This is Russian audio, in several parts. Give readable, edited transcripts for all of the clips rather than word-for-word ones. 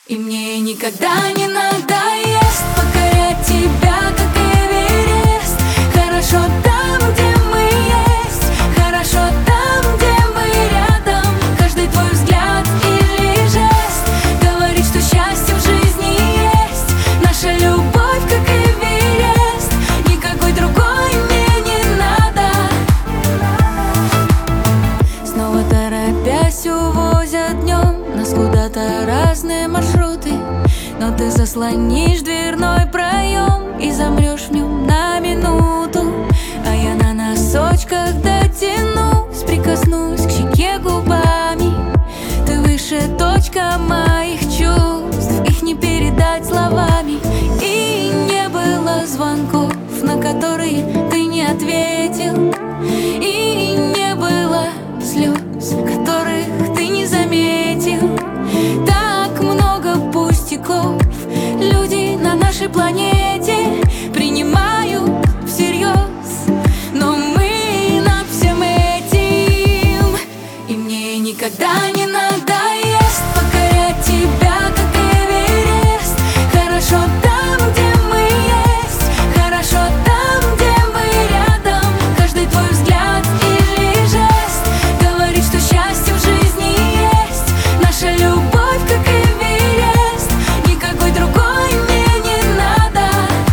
И мне никогда не надоест покорять тебя, как Эверест. Хорошо там, где мы есть, хорошо там, где мы рядом. Каждый твой взгляд или жест говорит, что счастье в жизни есть. Наша любовь, как Эверест, никакой другой мне не надо. Снова торопясь увозят днем нас куда-то разные маршруты, но ты заслонишь дверной проем и замрешь в нем на минуту. А я на носочках дотянусь, прикоснусь к щеке губами. Ты выше, точка моих чувств, их не передать словами. И не было звонков, на которые ты не ответил. И не было слез, которых ты не заметил. Так много пустяков люди на нашей планете принимают всерьез, но мы над всем этим. И мне никогда не надоест покорять тебя, как Эверест. Хорошо там, где мы есть, хорошо там, где мы рядом. Каждый твой взгляд или жест говорит, что счастье в жизни есть. Наша любовь, как Эверест, никакой другой мне не надо.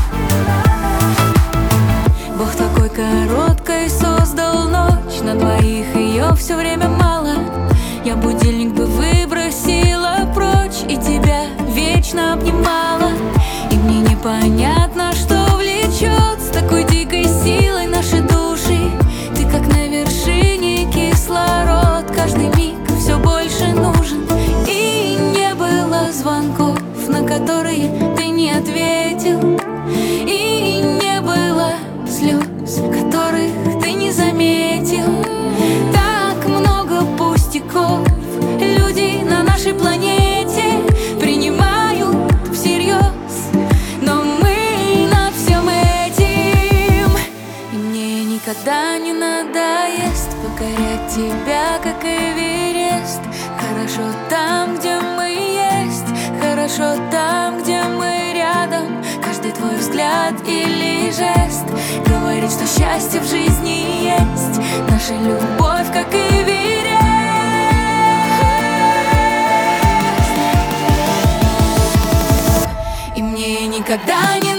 Бог такой короткой создал ночь, на двоих ее все время мало. Я будильник бы выбросила прочь и тебя вечно обнимала. И мне непонятно, что влечет с такой дикой силой наши души. Ты как на вершине, кислород каждый миг все больше нужен. И не было звонков, на которые ты не ответил. И не было слез, которых ты не заметил. Так много пустяков люди на нашей планете принимают всерьез, но мы над всем этим. И мне никогда не надоест покорять тебя, как Эверест. Хорошо там, где мы есть, хорошо там, где мы рядом. Каждый твой взгляд или жест говорит, что счастье в жизни есть. Наша любовь, как Эверест. И мне никогда не